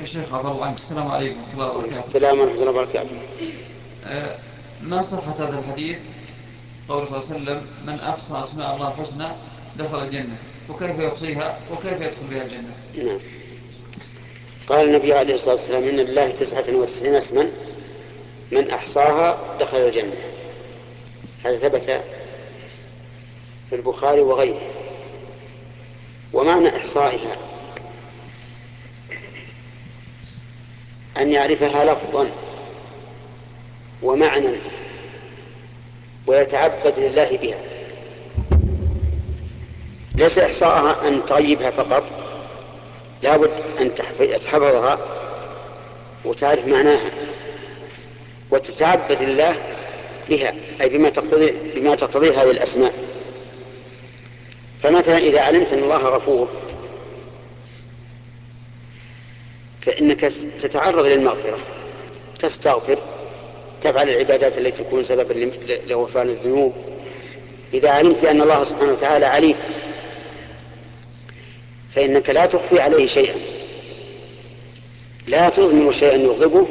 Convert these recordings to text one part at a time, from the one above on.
شيخ عفى الله عنك، السلام عليكم ورحمة الله وبركاته. السلام ورحمة الله وبركاته. ما صحة هذا الحديث قول صلى الله عليه وسلم من أحصى أسماء الله الحسنى دخل الجنة، وكيف يحصيها وكيف يدخل بها الجنة؟ نعم. قال النبي عليه الصلاة والسلام إن لله 99 اسما من أحصاها دخل الجنة. هذا ثبت في البخاري وغيره. ومعنى إحصائها أن يعرفها لفظا ومعنى ويتعبد لله بها. ليس إحصاءها أن تغيبها فقط، لابد أن تحفظها وتعرف معناها وتتعبد لله بها، أي بما تقتضيه هذه الأسماء. فمثلا إذا علمت أن الله غفور فإنك تتعرض للمغفرة، تستغفر، تفعل العبادات التي تكون سببا لغفران الذنوب. إذا علمت بأن الله سبحانه وتعالى عليم فإنك لا تخفي عليه شيئا، لا تضمن شيئا يغضبه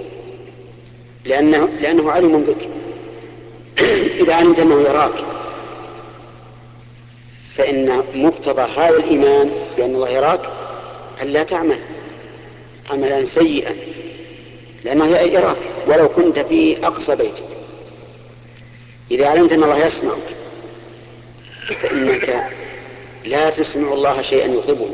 لأنه عليم بك. إذا علمت أنه يراك فإن مقتضى هذا الإيمان بأن الله يراك أن لا تعمل عملا سيئا، لأنه يراك ولو كنت في أقصى بيتك. إذا علمت أن الله يسمعك فإنك لا تسمع الله شيئا يغضبه.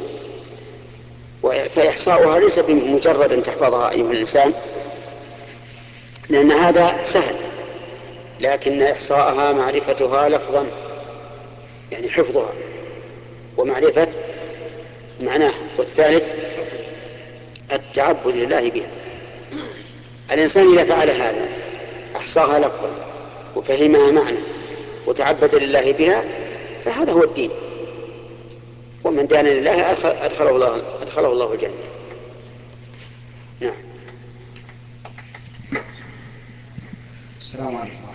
فإحصاؤها ليس بمجرد أن تحفظها أيها الإنسان، لأن هذا سهل، لكن إحصاءها معرفتها لفظا، يعني حفظها ومعرفة معناها. والثالث التعبد لله بها. الإنسان إذا فعل هذا أحصاها لفظا وفهمها معنى وتعبد لله بها فهذا هو الدين. ومن دان لله أدخله الله الجنة. نعم. السلام عليكم.